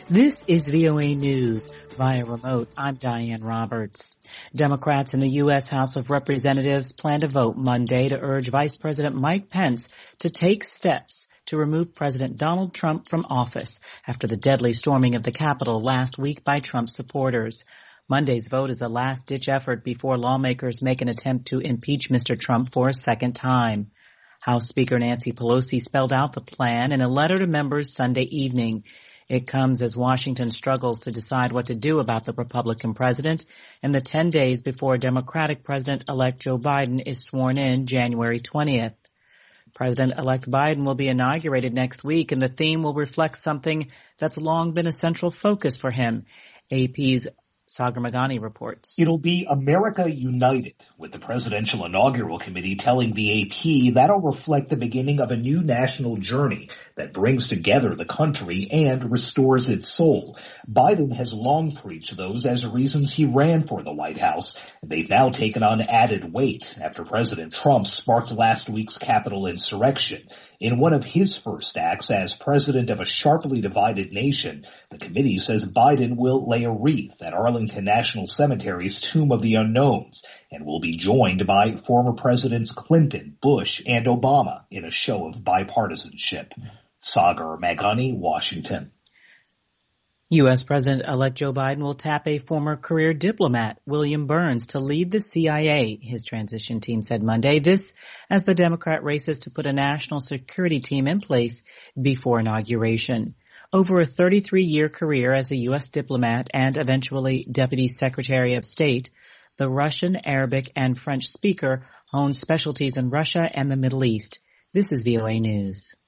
This is VOA News via remote. I'm Diane Roberts. Democrats in the U.S. House of Representatives plan to vote Monday to urge Vice President Mike Pence to take steps to remove President Donald Trump from office after the deadly storming of the Capitol last week by Trump supporters. Monday's vote is a last-ditch effort before lawmakers make an attempt to impeach Mr. Trump for a second time. House Speaker Nancy Pelosi spelled out the plan in a letter to members Sunday evening. It comes as Washington struggles to decide what to do about the Republican president in the 10 days before Democratic President-elect Joe Biden is sworn in January 20th. President-elect Biden will be inaugurated next week, and the theme will reflect something that's long been a central focus for him. AP's Sagar Meghani reports. It'll be America United, with the Presidential Inaugural Committee telling the AP that'll reflect the beginning of a new national journey that brings together the country and restores its soul. Biden has long preached those as reasons he ran for the White House. They've now taken on added weight after President Trump sparked last week's Capitol insurrection. In one of his first acts as president of a sharply divided nation, the committee says Biden will lay a wreath at Arlington National Cemetery's Tomb of the Unknowns and will be joined by former Presidents Clinton, Bush, and Obama in a show of bipartisanship. Sagar Meghani, Washington. U.S. President-elect Joe Biden will tap a former career diplomat, William Burns, to lead the CIA, his transition team said Monday. This as the Democrat races to put a national security team in place before inauguration. Over a 33-year career as a U.S. diplomat and eventually Deputy Secretary of State, the Russian, Arabic, and French speaker honed specialties in Russia and the Middle East. This is VOA News.